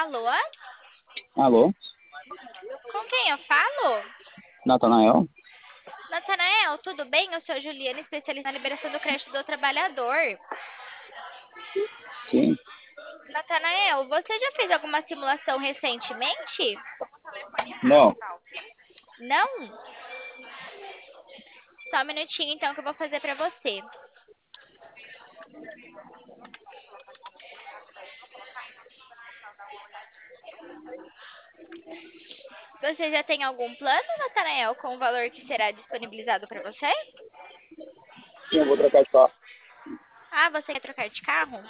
Alô? Alô? Com quem eu falo? Natanael? Natanael, tudo bem? Eu sou Juliana, especialista na liberação do crédito do trabalhador. Sim. Natanael, você já fez alguma simulação recentemente? Não. Não? Só um minutinho então que eu vou fazer pra você. Você já tem algum plano, Natanael, com o valor que será disponibilizado para você? Sim, eu vou trocar de carro. Ah, você quer trocar de carro?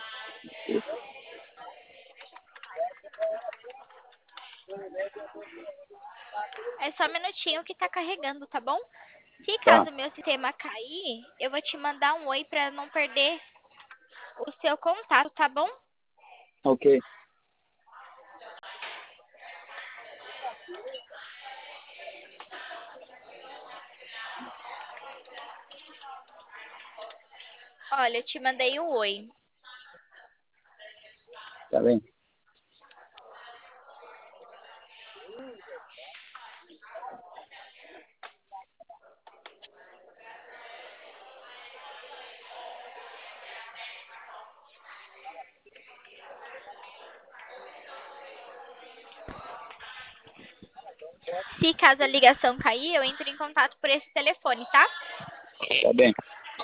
É só um minutinho que tá carregando, tá bom? Se Tá. caso o meu sistema cair, eu vou te mandar um oi para não perder o seu contato, tá bom? Ok. Olha, eu te mandei um oi. Tá bem. Se caso a ligação cair, eu entro em contato por esse telefone, tá? Tá bem.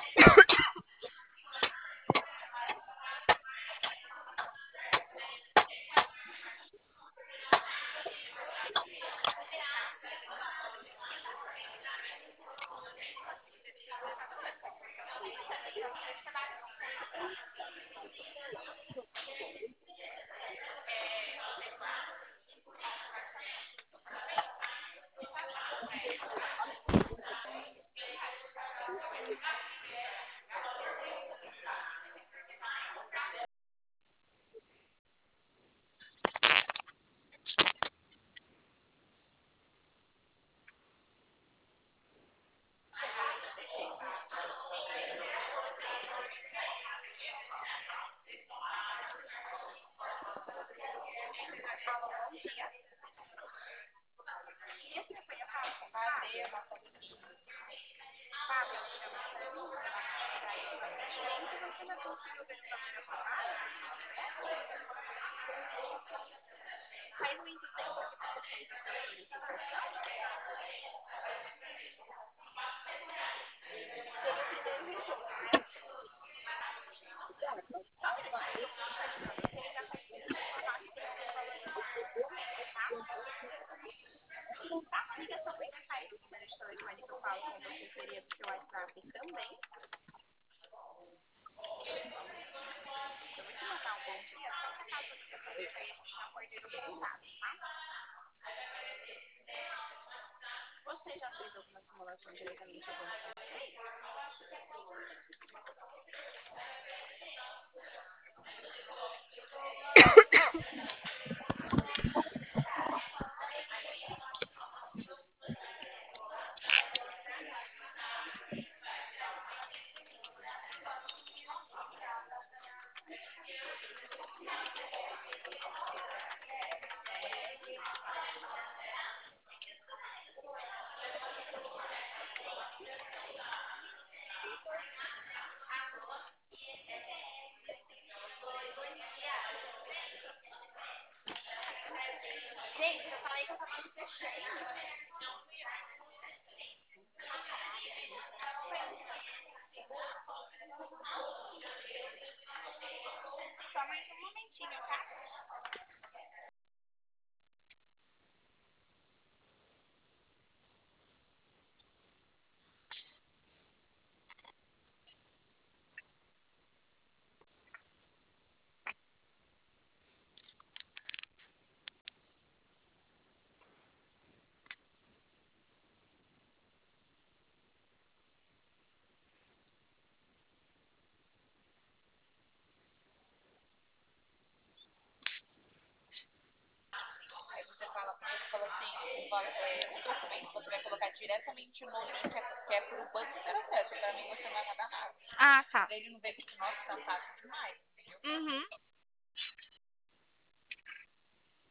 O documento você vai colocar diretamente no link que é pro banco ter acesso. Pra mim você não vai mandar nada. Ah, tá. Pra ele não ver que, nossa, tá fácil demais, entendeu? Uhum.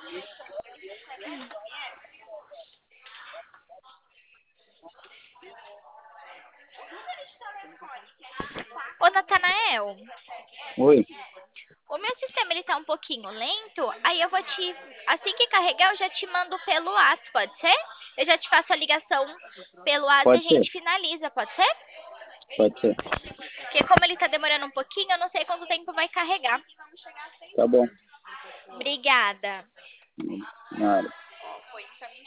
Ô, Natanael, Oi. o meu sistema ele tá um pouquinho lento, aí eu vou te, assim que carregar, eu já te mando pelo WhatsApp, pode ser? Eu já te faço a ligação pelo WhatsApp e a Pode ser. gente finaliza, pode ser? Pode ser. Porque como ele tá demorando um pouquinho, eu não sei quanto tempo vai carregar. Tá bom. Obrigada. Nada. Ó, foi encaminhado.